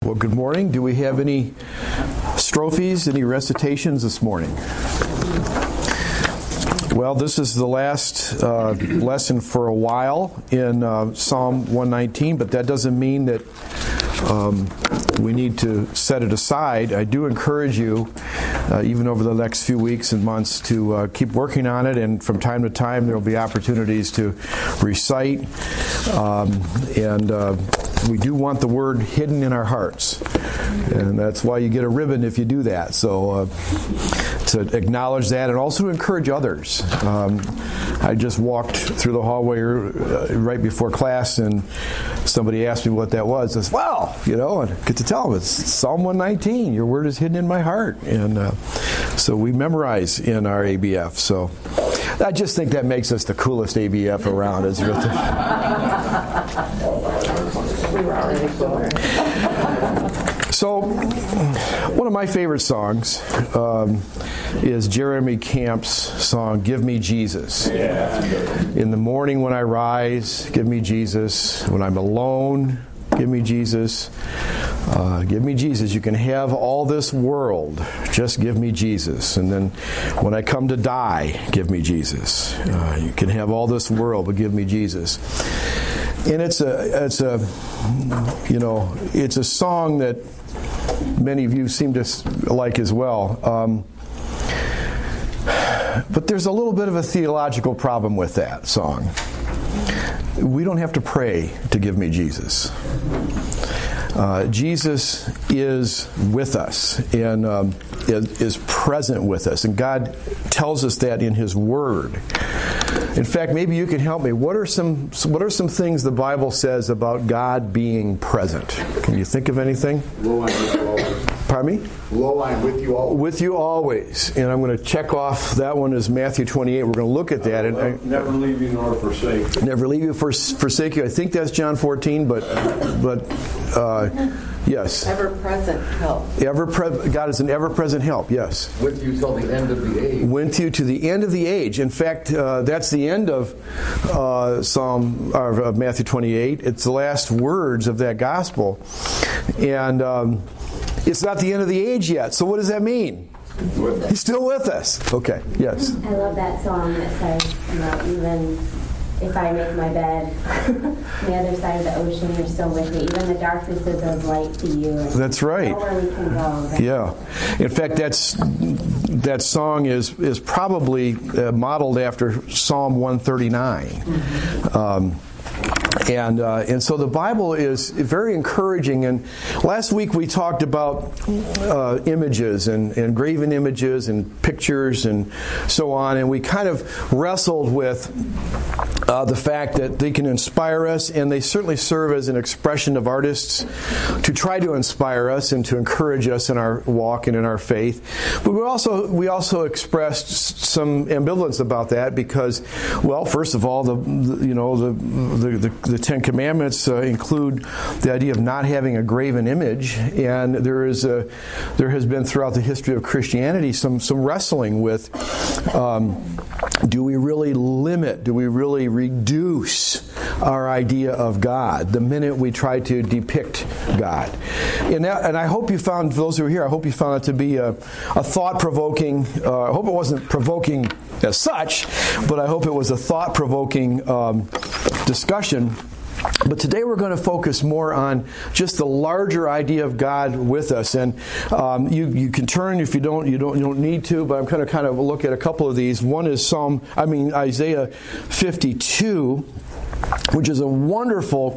Well, good morning. Do we have any strophes, any recitations this morning? Well, this is the last lesson for a while in Psalm 119, but that doesn't mean that we need to set it aside. I do encourage you, even over the next few weeks and months, to keep working on it, and from time to time there will be opportunities to recite, and we do want the Word hidden in our hearts, and that's why you get a ribbon if you do that. So to acknowledge that, and also to encourage others. I just walked through the hallway right before class, and somebody asked me what that was. I said, well, and I get to tell them it's Psalm 119. Your word is hidden in my heart, and so we memorize in our ABF. So I just think that makes us the coolest ABF around. It's real. So, one of my favorite songs is Jeremy Camp's song, Give Me Jesus. In the morning when I rise, give me Jesus. When I'm alone, give me Jesus. Give me Jesus. You can have all this world. Just give me Jesus. And then when I come to die, give me Jesus. You can have all this world, but give me Jesus. And it's a song that many of you seem to like as well. But there's a little bit of a theological problem with that song. We don't have to pray to give me Jesus. Jesus is with us and is present with us. And God tells us that in His Word. In fact, maybe you can help me. What are some things the Bible says about God being present? Can you think of anything? Lo, I'm with you always. Pardon me? Lo, I'm with you always. With you always. And I'm going to check off that one as Matthew 28. We're going to look at that. Never leave you nor forsake. Never leave you, forsake you. I think that's John 14, but yes. Ever-present help. God is an ever-present help, yes. With you till the end of the age. With you to the end of the age. In fact, that's the end of Matthew 28. It's the last words of that gospel. And it's not the end of the age yet. So what does that mean? He's still with us. Okay, yes. I love that song that says, even if I make my bed on the other side of the ocean, you're still with me. Even the darkness is as light to you. That's right. Nowhere we can go. Yeah. In fact, that song is probably modeled after Psalm 139. Mm-hmm. And so the Bible is very encouraging. And last week we talked about images and graven images and pictures and so on. And we kind of wrestled with the fact that they can inspire us, and they certainly serve as an expression of artists to try to inspire us and to encourage us in our walk and in our faith. But we also expressed some ambivalence about that because, well, first of all, the Ten Commandments include the idea of not having a graven image, and there has been throughout the history of Christianity some wrestling with do we really limit, do we really reduce our idea of God the minute we try to depict God? And I hope you found, for those who are here, I hope you found it to be a thought-provoking, I hope it wasn't provoking as such, but I hope it was a thought-provoking discussion. But today we're going to focus more on just the larger idea of God with us, and you can turn if you don't need to. But I'm going to kind of look at a couple of these. One is Isaiah 52. Which is a wonderful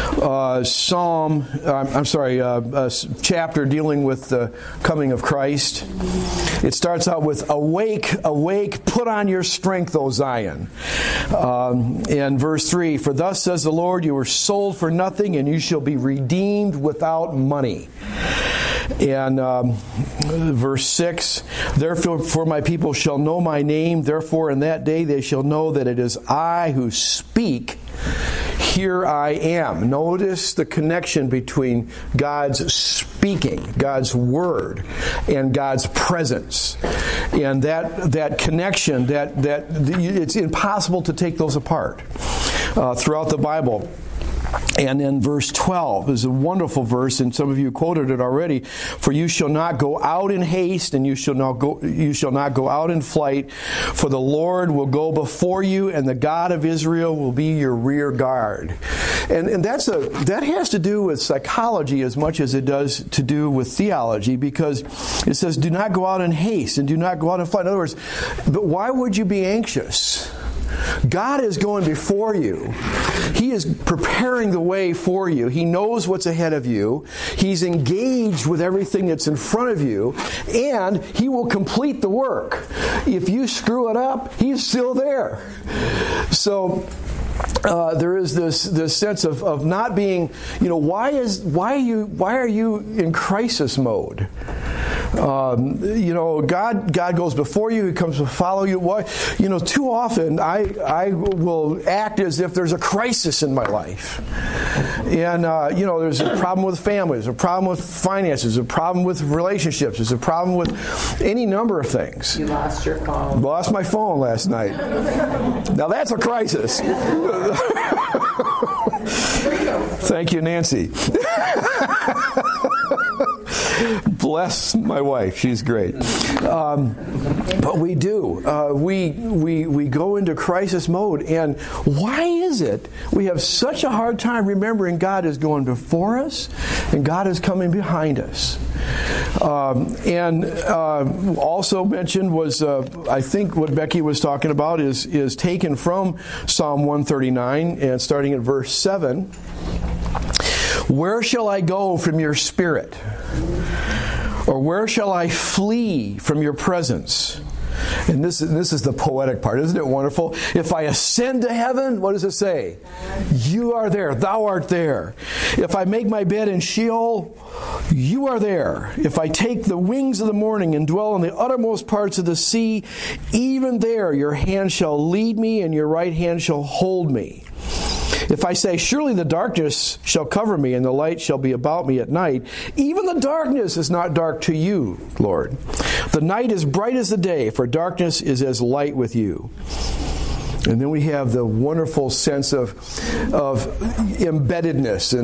chapter dealing with the coming of Christ. It starts out with, "Awake, awake, put on your strength, O Zion." And verse 3, "For thus says the Lord, you were sold for nothing, and you shall be redeemed without money." And verse 6, "Therefore my people shall know my name, therefore in that day they shall know that it is I who speak. Here I am." Notice the connection between God's speaking, God's word, and God's presence. And that connection, that it's impossible to take those apart throughout the Bible. And then verse 12 is a wonderful verse, and some of you quoted it already. For you shall not go out in haste, and you shall not go out in flight. For the Lord will go before you, and the God of Israel will be your rear guard. And that has to do with psychology as much as it does to do with theology, because it says, do not go out in haste, and do not go out in flight. In other words, but why would you be anxious? God is going before you. He is preparing the way for you. He knows what's ahead of you. He's engaged with everything that's in front of you, and He will complete the work. If you screw it up, He's still there. So there is this sense of not being, why are you in crisis mode? God goes before you. He comes to follow you. Why? Too often I will act as if there's a crisis in my life. And, there's a problem with family. There's a problem with finances. There's a problem with relationships. There's a problem with any number of things. You lost your phone. Lost my phone last night. Now that's a crisis. Thank you, Nancy. Bless my wife; she's great. But we do. We go into crisis mode, and why is it we have such a hard time remembering God is going before us and God is coming behind us? Also mentioned was, I think what Becky was talking about is taken from Psalm 139, and starting at verse 7. Where shall I go from your spirit? Or where shall I flee from your presence? And this is the poetic part. Isn't it wonderful? If I ascend to heaven, what does it say? You are there. Thou art there. If I make my bed in Sheol, you are there. If I take the wings of the morning and dwell in the uttermost parts of the sea, even there your hand shall lead me and your right hand shall hold me. If I say, surely the darkness shall cover me and the light shall be about me at night, even the darkness is not dark to you, Lord. The night is bright as the day, for darkness is as light with you. And then we have the wonderful sense of embeddedness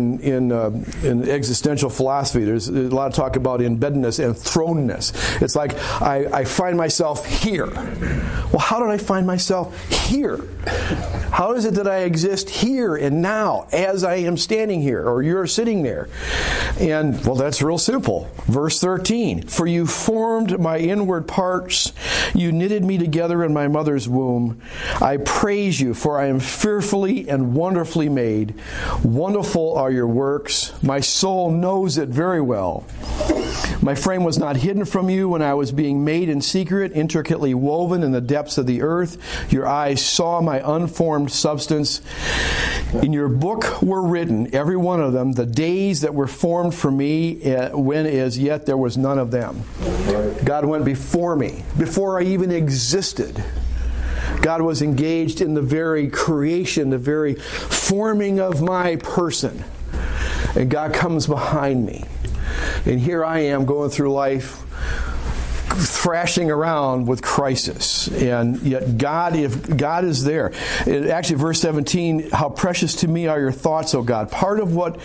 in existential philosophy. There's a lot of talk about embeddedness and thronedness. It's like I find myself here. Well, how did I find myself here? How is it that I exist here and now as I am standing here or you're sitting there? And, well, that's real simple. Verse 13, for you formed my inward parts. You knitted me together in my mother's womb. I praise you, for I am fearfully and wonderfully made. Wonderful are your works. My soul knows it very well. My frame was not hidden from you when I was being made in secret, intricately woven in the depths of the earth. Your eyes saw my unformed substance. In your book were written, every one of them, the days that were formed for me, when as yet there was none of them. God went before me, before I even existed. God was engaged in the very creation, the very forming of my person. And God comes behind me. And here I am going through life thrashing around with crisis. And yet God, if God is there. Actually, verse 17, how precious to me are your thoughts, O God. Part of what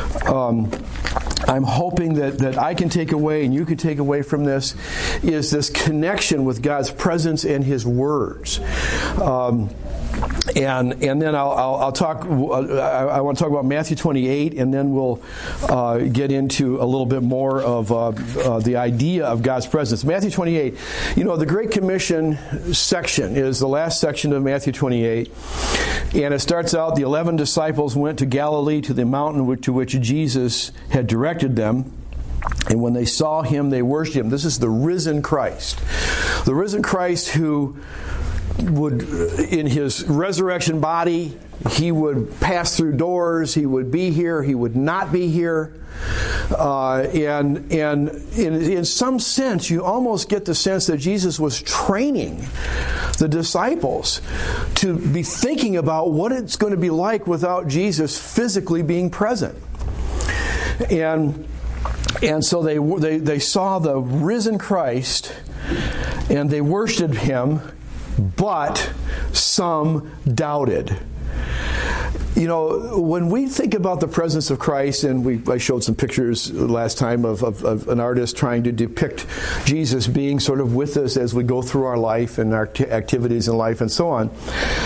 I'm hoping that I can take away and you can take away from this is this connection with God's presence and His words. And then I'll talk. I want to talk about Matthew 28, and then we'll get into a little bit more of the idea of God's presence. Matthew 28. The Great Commission section is the last section of Matthew 28, and it starts out: the 11 disciples went to Galilee to the mountain to which Jesus had directed them. And when they saw Him, they worshipped Him. This is the risen Christ. The risen Christ who would, in His resurrection body, He would pass through doors, He would be here, He would not be here. And in some sense, you almost get the sense that Jesus was training the disciples to be thinking about what it's going to be like without Jesus physically being present. And so they saw the risen Christ, and they worshipped Him, but some doubted. when we think about the presence of Christ, and I showed some pictures last time of an artist trying to depict Jesus being sort of with us as we go through our life and our activities in life and so on.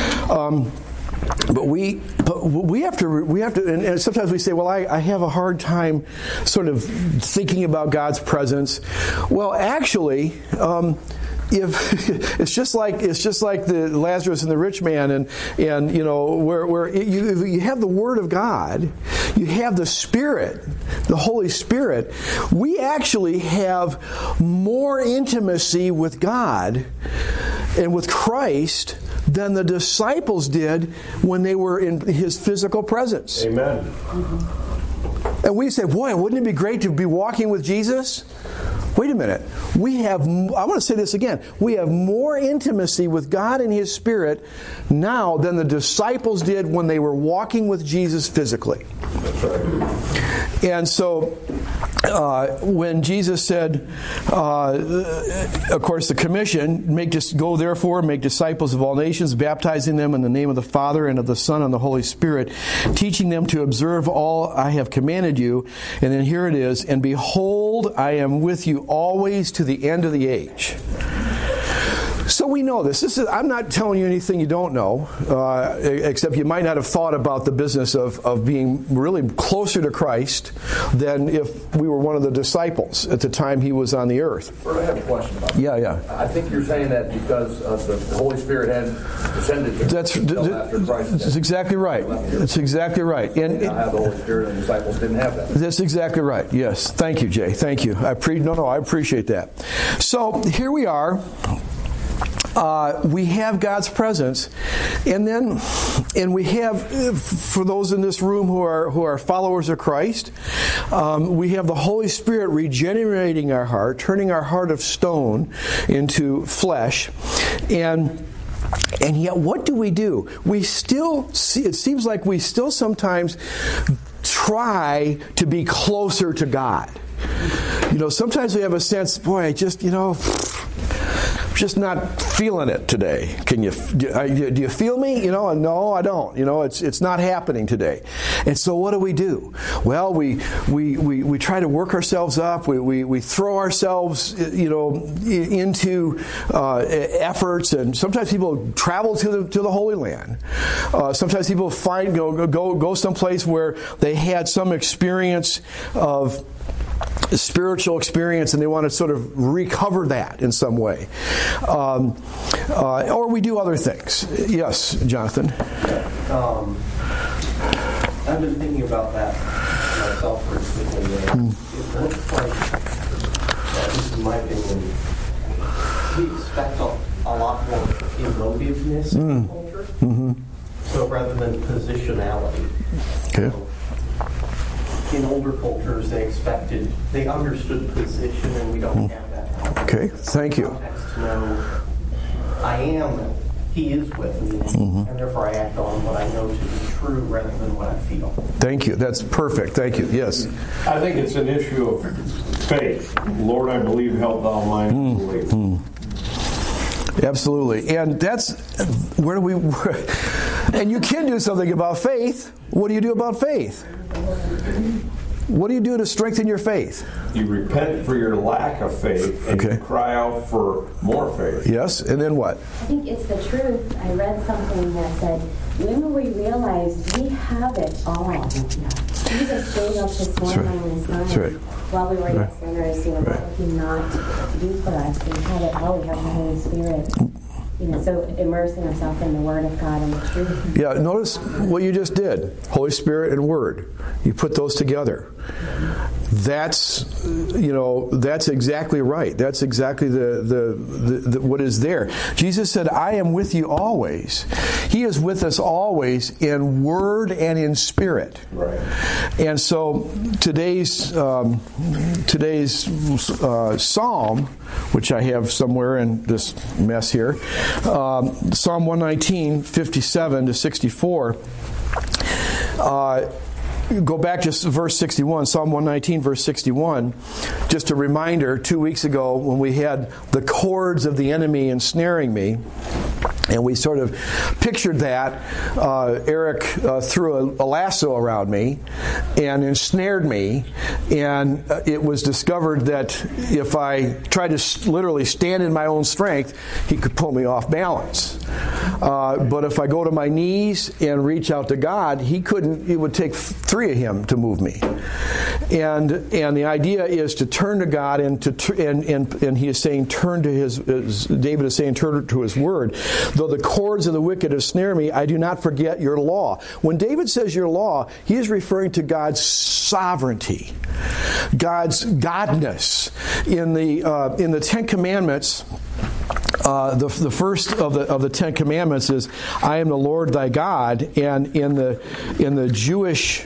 But we have to, and sometimes we say, well, I have a hard time sort of thinking about God's presence. Well, actually, if it's just like the Lazarus and the rich man, and where you have the Word of God, you have the Spirit, the Holy Spirit. We actually have more intimacy with God and with Christ than the disciples did when they were in His physical presence. Amen. And we say, boy, wouldn't it be great to be walking with Jesus? Wait a minute. I want to say this again. We have more intimacy with God and His Spirit now than the disciples did when they were walking with Jesus physically. That's right. And so when Jesus said, of course, the commission, go therefore, make disciples of all nations, baptizing them in the name of the Father and of the Son and the Holy Spirit, teaching them to observe all I have commanded you. And then here it is, and behold, I am with you always to the end of the age. So we know this. I'm not telling you anything you don't know, except you might not have thought about the business of being really closer to Christ than if we were one of the disciples at the time He was on the earth. Bert, I have a question about that. Yeah. I think you're saying that because the Holy Spirit had descended to after Christ. That's exactly right. That's exactly right. And now have the Holy Spirit, and the disciples didn't have that. That's exactly right. Yes. Thank you, Jay. Thank you. I appreciate that. So here we are. We have God's presence, and we have, for those in this room who are followers of Christ, we have the Holy Spirit regenerating our heart, turning our heart of stone into flesh, and yet what do? We still see. It seems like we still sometimes try to be closer to God. Sometimes we have a sense, boy, I just just not feeling it today. Do you feel me? No, I don't. It's not happening today. And so what do? Well, we try to work ourselves up. We throw ourselves, into efforts. And sometimes people travel to the Holy Land. Sometimes people go someplace where they had some experience of spiritual experience, and they want to sort of recover that in some way. Or we do other things. Yes, Jonathan? I've been thinking about that myself recently. It looks like, at least in my opinion, we expect a lot more emotiveness in culture. Mm-hmm. So rather than positionality. Okay. In older cultures, they understood position, and we don't have that now. Okay, thank you. Context to know, I am, He is with me, and therefore I act on what I know to be true rather than what I feel. Thank you. That's perfect. Thank you. Yes. I think it's an issue of faith. Lord, I believe, help thou mine believe. Absolutely. And that's where do we... And you can do something about faith. What do you do about faith? What do you do to strengthen your faith? You repent for your lack of faith, and you cry out for more faith. Yes, and then what? I think it's the truth. I read something that said, when we realize we have it all. Jesus gave up His one and only Son. While we were yet sinners, what would He not do for us? We have it all. We have the Holy Spirit. So immersing ourselves in the Word of God and the truth. Yeah, notice what you just did. Holy Spirit and Word. You put those together. That's exactly right. That's exactly the what is there. Jesus said, I am with you always. He is with us always in word and in spirit. Right. And so today's psalm, which I have somewhere in this mess here, Psalm 119, 57 to 64, go back to verse 61, Psalm 119, verse 61. Just a reminder, 2 weeks ago when we had the cords of the enemy ensnaring me, And we sort of pictured that. Eric threw a lasso around me and ensnared me. And it was discovered that if I tried to literally stand in my own strength, he could pull me off balance. But if I go to my knees and reach out to God, he couldn't. It would take 3 of him to move me. And the idea is to turn to God and he is saying turn to his. David is saying turn to his word. Though the cords of the wicked ensnare me, I do not forget your law. When David says your law, he is referring to God's sovereignty, God's godness. In the Ten Commandments, the first of the Ten Commandments is, "I am the Lord thy God," and in the Jewish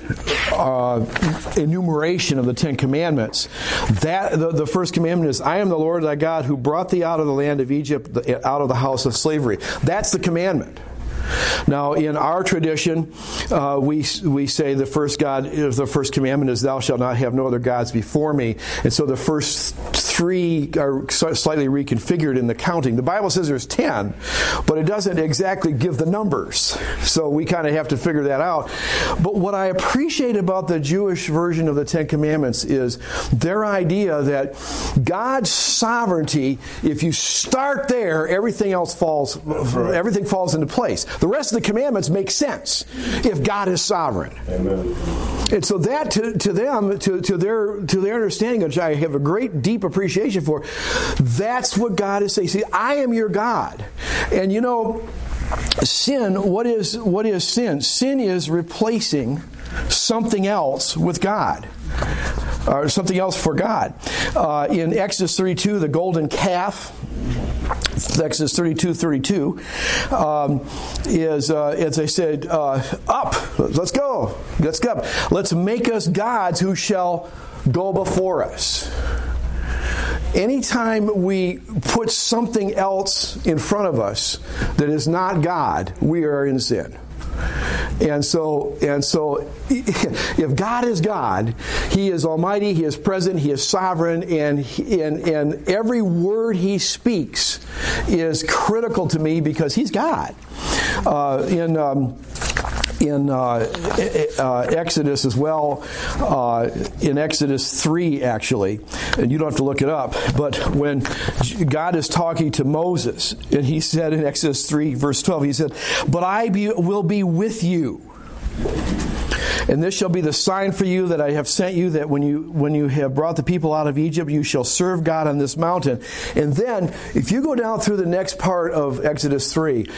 enumeration of the Ten Commandments, that the first commandment is, "I am the Lord thy God who brought thee out of the land of Egypt, out of the house of slavery." That's the commandment. Now, in our tradition, we say the first commandment is, "Thou shalt not have no other gods before me." And so the first 3 are slightly reconfigured in the counting. The Bible says there's 10, but it doesn't exactly give the numbers. So we kind of have to figure that out. But what I appreciate about the Jewish version of the Ten Commandments is their idea that God's sovereignty, if you start there, everything falls into place. The rest of the commandments make sense if God is sovereign. Amen. And so that to them, to their understanding, which I have a great deep appreciation for, that's what God is saying. See, I am your God. And you know, sin, what is sin? Sin is replacing something else with God. Or something else for God. In Exodus 32, the golden calf, Exodus 32:32, is, as I said, up, let's go, let's make us gods who shall go before us. Anytime we put something else in front of us that is not God, we are in sin. And so, if God is God, He is Almighty, He is present, He is sovereign, and every word He speaks is critical to me because He's God. In Exodus as well, in Exodus 3 actually, and you don't have to look it up, but when God is talking to Moses, and He said in Exodus 3 verse 12, He said, "But I will be with you. And this shall be the sign for you that I have sent you, that when you have brought the people out of Egypt, you shall serve God on this mountain." And then, if you go down through the next part of Exodus 3,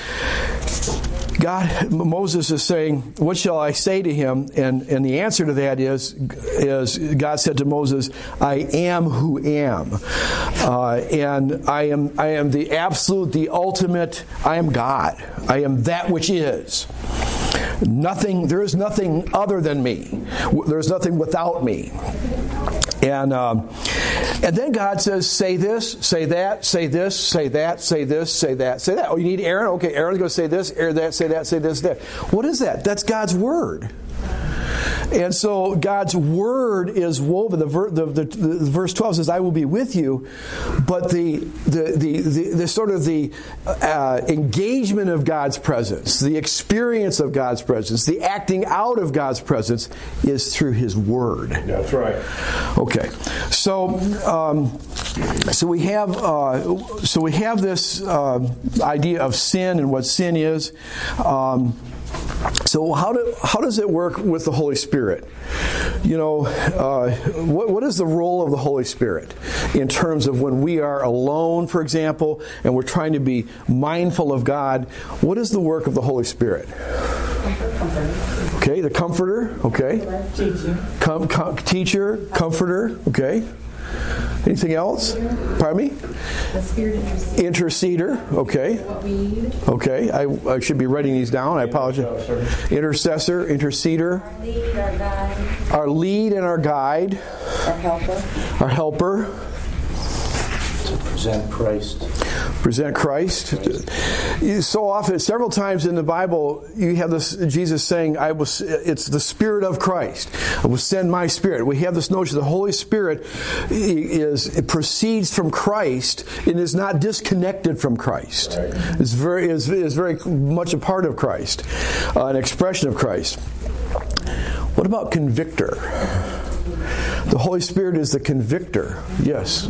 Moses is saying, "What shall I say to him?" And the answer to that is God said to Moses, "I am who am." And I am the absolute, the ultimate, I am God. I am that which is. There is nothing other than me. There is nothing without me. And then God says, "Say this, say that, say this, say that, say this, say that, say that." Oh, you need Aaron? Okay, Aaron's going to say this, Aaron that, say this, that. What is that? That's God's word. And so God's word is woven. The verse 12 says, "I will be with you," but the sort of the engagement of God's presence, the experience of God's presence, the acting out of God's presence is through His word. That's right. Okay, so we have this idea of sin and what sin is. So how does it work with the Holy Spirit? You know, what is the role of the Holy Spirit in terms of when we are alone, for example, and we're trying to be mindful of God? What is the work of the Holy Spirit? Okay, the Comforter. Okay, teacher, Comforter. Okay. Anything else? Pardon me? The Spirit interceder. Okay. Okay. I should be writing these down. I apologize. Intercessor, interceder. Our lead and our guide. Our helper. To present Christ. Present Christ. So often, several times in the Bible, you have this Jesus saying, it's the Spirit of Christ. I will send my Spirit. We have this notion the Holy Spirit proceeds from Christ and is not disconnected from Christ. Is very much a part of Christ, an expression of Christ. What about convictor? The Holy Spirit is the convictor. Yes.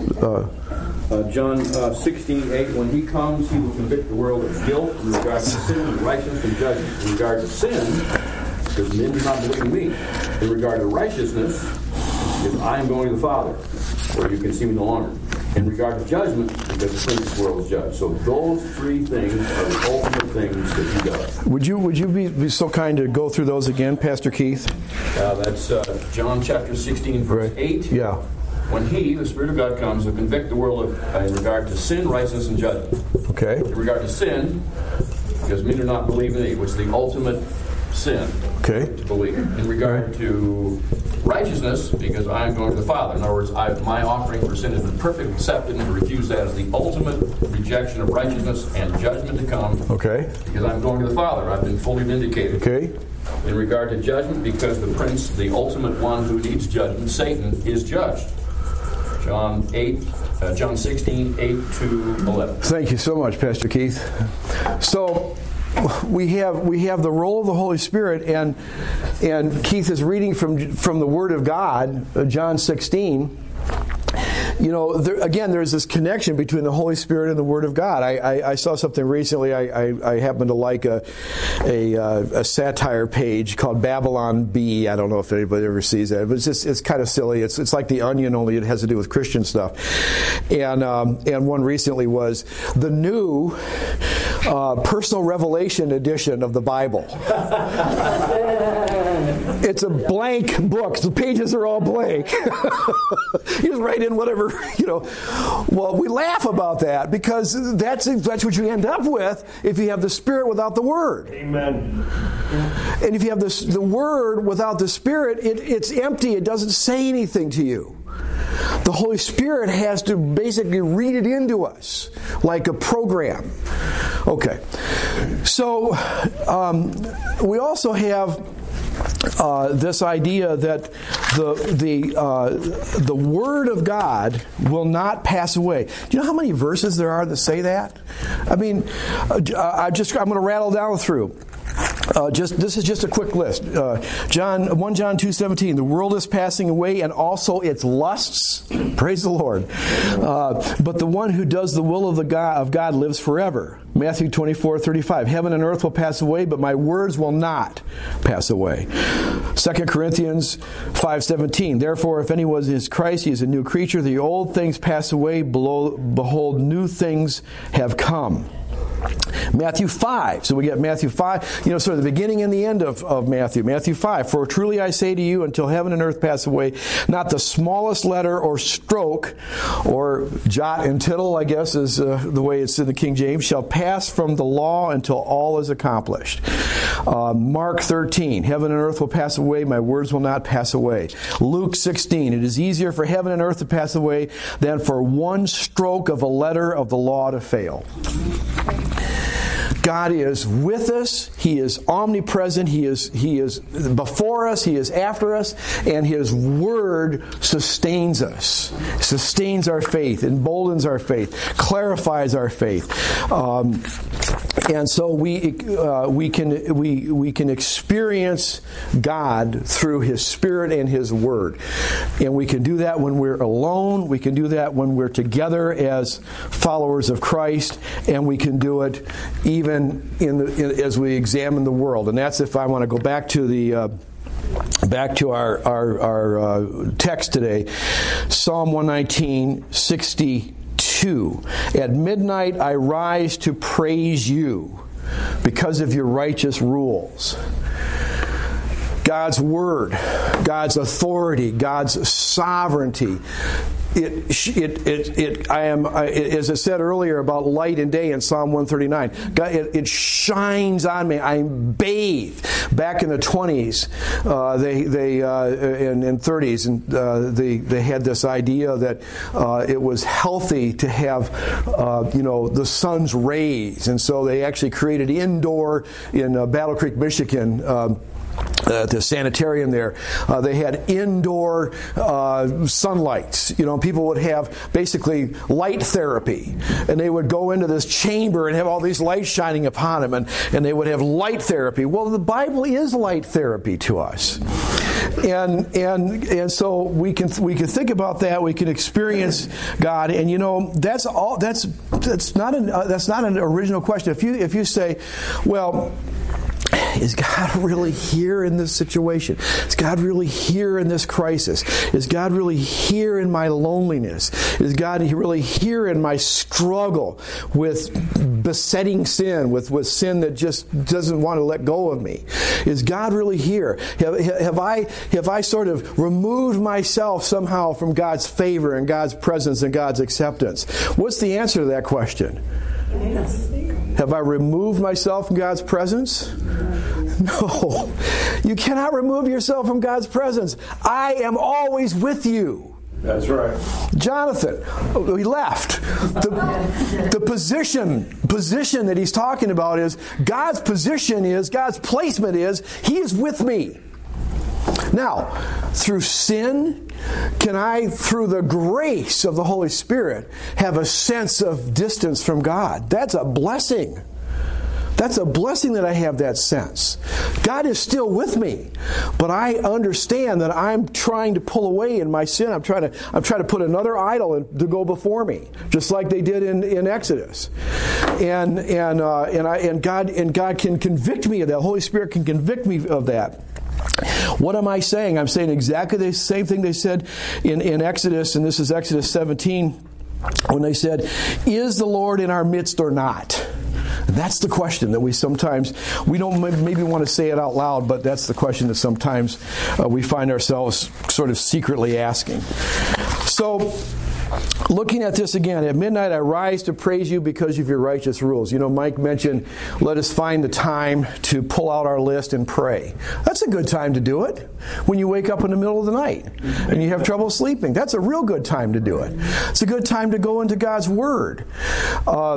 John 16:8. When He comes, He will convict the world of guilt in regard to sin and righteousness and judgment. In regard to sin, because men do not believe in me. In regard to righteousness, because I am going to the Father, where you can see me no longer. In regard to judgment, because the prince of the world is judged. So those three things are the ultimate things that He does. Would you be so kind to go through those again, Pastor Keith? That's John chapter 16, verse 8. Yeah. When He, the Spirit of God, comes to convict the world in regard to sin, righteousness, and judgment. Okay. In regard to sin, because men do not believe in it, which is the ultimate sin. Okay. To believe. In regard to righteousness, because I am going to the Father. In other words, my offering for sin has been perfectly accepted, and to refuse that is the ultimate rejection of righteousness and judgment to come. Okay. Because I'm going to the Father. I've been fully vindicated. Okay. In regard to judgment, because the prince, the ultimate one who needs judgment, Satan, is judged. John 16, 8 to 11. Thank you so much, Pastor Keith. So we have the role of the Holy Spirit, and Keith is reading from the Word of God, John 16. You know, there's this connection between the Holy Spirit and the Word of God. I saw something recently. I happen to like a satire page called Babylon Bee. I don't know if anybody ever sees that, but it's kind of silly. It's like The Onion, only it has to do with Christian stuff. And one recently was the new personal revelation edition of the Bible. It's a blank book. The pages are all blank. You just write in whatever, you know. Well, we laugh about that because that's what you end up with if you have the Spirit without the Word. Amen. And if you have the Word without the Spirit, it's empty. It doesn't say anything to you. The Holy Spirit has to basically read it into us like a program. Okay. So we also have this idea that the Word of God will not pass away. Do you know how many verses there are that say that? I mean, I'm going to rattle down through. This is just a quick list. 1 John 2:17. The world is passing away, and also its lusts. Praise the Lord. But the one who does the will of God lives forever. Matthew 24:35. Heaven and earth will pass away, but my words will not pass away. 2 Corinthians 5:17. Therefore, if anyone is Christ, he is a new creature. The old things pass away. Behold, new things have come. Matthew 5. So we get Matthew 5, sort of the beginning and the end of Matthew. Matthew 5. For truly I say to you, until heaven and earth pass away, not the smallest letter or stroke, or jot and tittle, I guess is the way it's in the King James, shall pass from the law until all is accomplished. Mark 13. Heaven and earth will pass away, my words will not pass away. Luke 16. It is easier for heaven and earth to pass away than for one stroke of a letter of the law to fail. God is with us. He is omnipresent. He is before us. He is after us. And His Word sustains us. Sustains our faith. Emboldens our faith. Clarifies our faith. And so we can experience God through His Spirit and His Word. And we can do that when we're alone. We can do that when we're together as followers of Christ. And we can do it even as we examine the world. And that's if I want to go back to our text today, Psalm 119:62. At midnight I rise to praise you because of your righteous rules. God's Word, God's authority, God's sovereignty as I said earlier about light and day in Psalm 139, God, it shines on me. I'm bathed. Back in the 20s, and 30s, and they had this idea that it was healthy to have the sun's rays, and so they actually created indoor in Battle Creek, Michigan. The sanitarium there, they had indoor sunlights. People would have basically light therapy, and they would go into this chamber and have all these lights shining upon them, and they would have light therapy. Well, the Bible is light therapy to us, and so we can think about that. We can experience God, and that's all. That's not an original question. If you say, well, is God really here in this situation? Is God really here in this crisis? Is God really here in my loneliness? Is God really here in my struggle with besetting sin, with sin that just doesn't want to let go of me? Is God really here? Have I sort of removed myself somehow from God's favor and God's presence and God's acceptance? What's the answer to that question? Yes. Have I removed myself from God's presence? No. You cannot remove yourself from God's presence. I am always with you. That's right. Jonathan, he left. The position that he's talking about is God's position is, God's placement is, He is with me. Now, through sin, can I, through the grace of the Holy Spirit, have a sense of distance from God? That's a blessing. That's a blessing that I have that sense. God is still with me, but I understand that I'm trying to pull away in my sin. I'm trying to put another idol to go before me, just like they did in Exodus. And God can convict me of that. The Holy Spirit can convict me of that. What am I saying? I'm saying exactly the same thing they said in Exodus, and this is Exodus 17, when they said, "Is the Lord in our midst or not?" That's the question that we don't maybe want to say it out loud, but that's the question that sometimes we find ourselves sort of secretly asking. So, looking at this again, at midnight I rise to praise you because of your righteous rules. Mike mentioned, let us find the time to pull out our list and pray. That's a good time to do it. When you wake up in the middle of the night and you have trouble sleeping, that's a real good time to do it. It's a good time to go into God's Word. I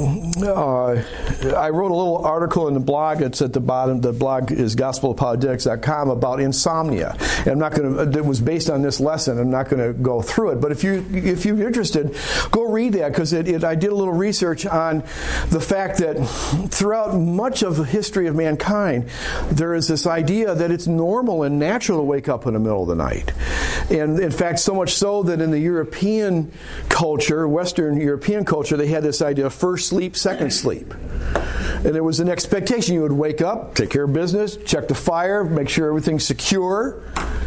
wrote a little article in the blog. It's at the bottom. The blog is gospelapologetics.com about insomnia. And it was based on this lesson. I'm not going to go through it. But if you're interested, go read that, because I did a little research on the fact that throughout much of the history of mankind, there is this idea that it's normal and natural to wake up in the middle of the night. And in fact, so much so that in the European culture, Western European culture, they had this idea of first sleep, second sleep. And there was an expectation you would wake up, take care of business, check the fire, make sure everything's secure.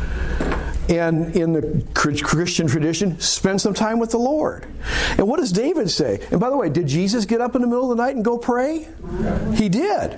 And in the Christian tradition, spend some time with the Lord. And what does David say? And by the way, did Jesus get up in the middle of the night and go pray? Yeah. He did.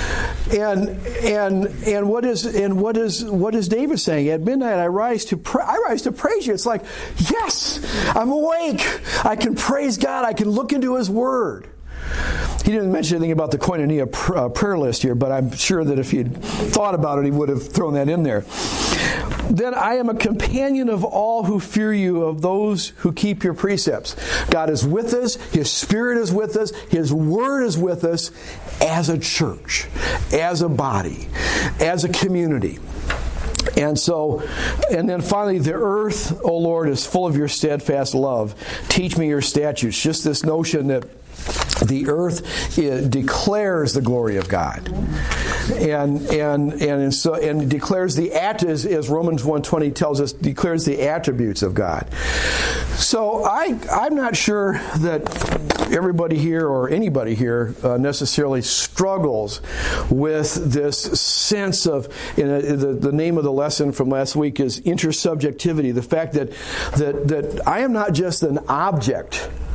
And what is David saying? At midnight I rise to praise you. It's like, yes, I'm awake. I can praise God. I can look into His Word. He didn't mention anything about the Koinonia prayer list here, but I'm sure that if he'd thought about it, he would have thrown that in there. Then I am a companion of all who fear you, of those who keep your precepts. God is with us. His Spirit is with us. His Word is with us as a church, as a body, as a community. And then finally, the earth, O Lord, is full of your steadfast love. Teach me your statutes. Just this notion that the earth declares the glory of God, and declares as Romans 1:20 tells us, declares the attributes of God. So I'm not sure that everybody here or anybody here necessarily struggles with this sense of, the name of the lesson from last week is intersubjectivity, the fact that I am not just an object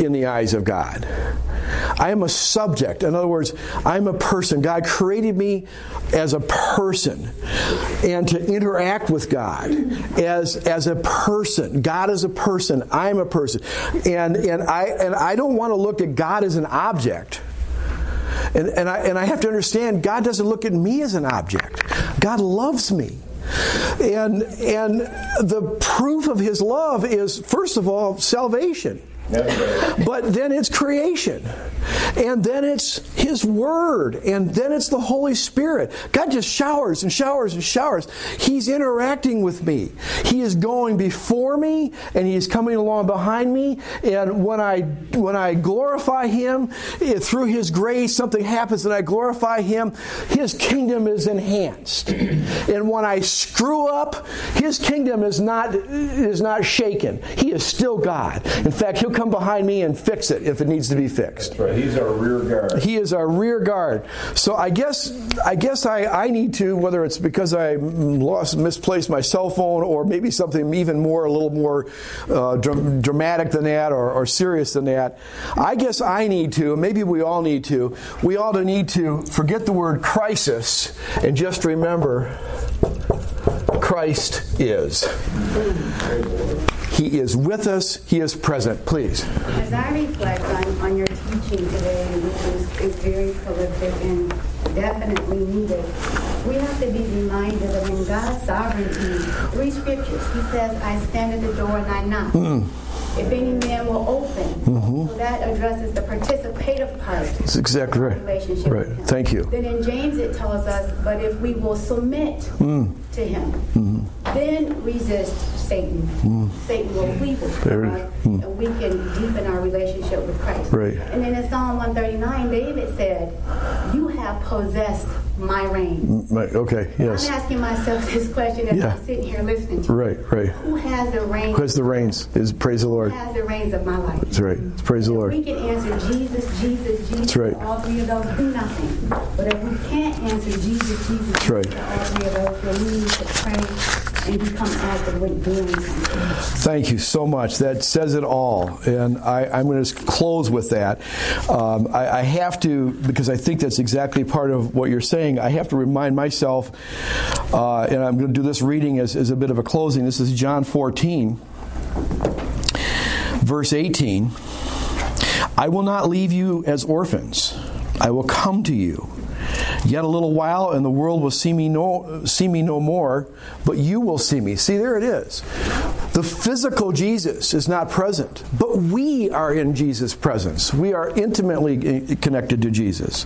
in the eyes of God. I am a subject. In other words, I'm a person. God created me as a person and to interact with God as a person. God is a person. I'm a person. And I don't want to look at God as an object. And I have to understand, God doesn't look at me as an object. God loves me. And the proof of His love is, first of all, salvation. But then it's creation. And then it's His Word. And then it's the Holy Spirit. God just showers and showers and showers. He's interacting with me. He is going before me, and He is coming along behind me. And when I glorify Him, through His grace, something happens and I glorify Him, His kingdom is enhanced. And when I screw up, His kingdom is not shaken. He is still God. In fact, He'll come behind me and fix it if it needs to be fixed. That's right. He's our rear guard. He is our rear guard. So I guess I need to, whether it's because I misplaced my cell phone or maybe something even more, a little more dramatic than that or serious than that, I guess I need to, maybe we all need to forget the word crisis and just remember Christ is. He is with us. He is present. Please. As I reflect on your teaching today, which is very prolific and definitely needed, we have to be reminded of in God's sovereignty, 3 scriptures. He says, I stand at the door and I knock. If any man will open. So that addresses the participative part. That's exactly right. Relationship right. With Him. Thank you. Then in James it tells us, but if we will submit to Him, then resist Satan. Satan will flee from us, and we can deepen our relationship with Christ. Right. And then in Psalm 139, David said, you have possessed my reign. Okay, yes. I'm asking myself this question as I'm sitting here listening to Right. Who has the reins? Who has the reins? Praise the Lord. Who has the reins of my life? That's right. Praise the Lord. If we can answer Jesus. That's right. All 3 of those do nothing. But if we can't answer Jesus, That's right. all 3 of those, then we need to pray and become active with doing something. Thank you so much. That says it all. And I'm going to close with that. I have to, because I think that's exactly part of what you're saying, I have to remind myself, and I'm going to do this reading as a bit of a closing. This is John 14, verse 18. I will not leave you as orphans. I will come to you. Yet a little while, and the world will see me no more, but you will see me. See, there it is. The physical Jesus is not present, but we are in Jesus' presence. We are intimately connected to Jesus.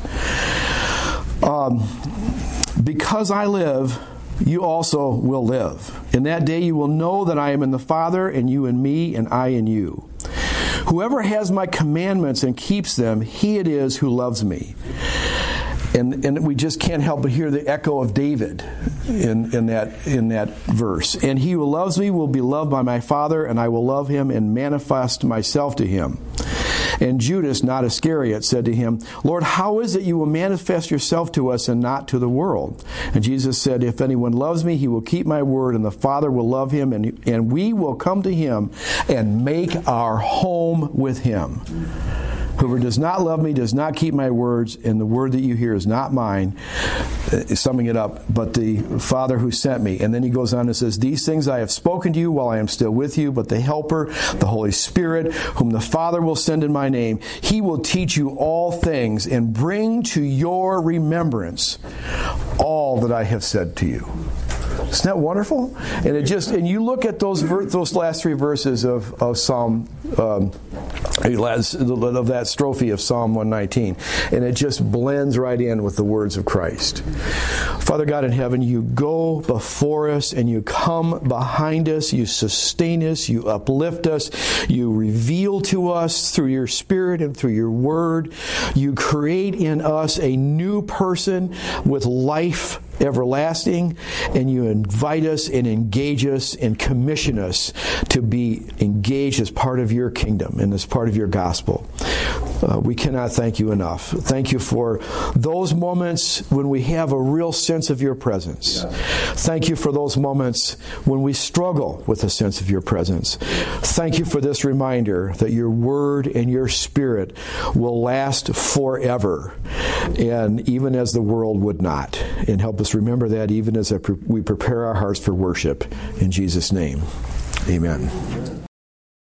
Because I live, you also will live. In that day you will know that I am in the Father, and you in me, and I in you. Whoever has my commandments and keeps them, he it is who loves me. And we just can't help but hear the echo of David in that verse. And he who loves me will be loved by my Father, and I will love him and manifest myself to him. And Judas, not Iscariot, said to him, Lord, how is it you will manifest yourself to us and not to the world? And Jesus said, if anyone loves me, he will keep my word, and the Father will love him, and we will come to him and make our home with him. Whoever does not love me does not keep my words, and the word that you hear is not mine, summing it up, but the Father who sent me. And then he goes on and says, these things I have spoken to you while I am still with you, but the Helper, the Holy Spirit, whom the Father will send in my name, he will teach you all things and bring to your remembrance all that I have said to you. Isn't that wonderful? And you look at those last 3 verses of Psalm of that strophe of Psalm 119, and it just blends right in with the words of Christ. Father God in heaven, you go before us and you come behind us, you sustain us, you uplift us, you reveal to us through your Spirit and through your Word. You create in us a new person with life everlasting, and you invite us and engage us and commission us to be engaged as part of your kingdom and as part of your gospel. We cannot thank you enough. Thank you for those moments when we have a real sense of your presence. Thank you for those moments when we struggle with a sense of your presence. Thank you for this reminder that your word and your spirit will last forever, and even as the world would not. And help us remember that even as we prepare our hearts for worship. In Jesus' name, amen.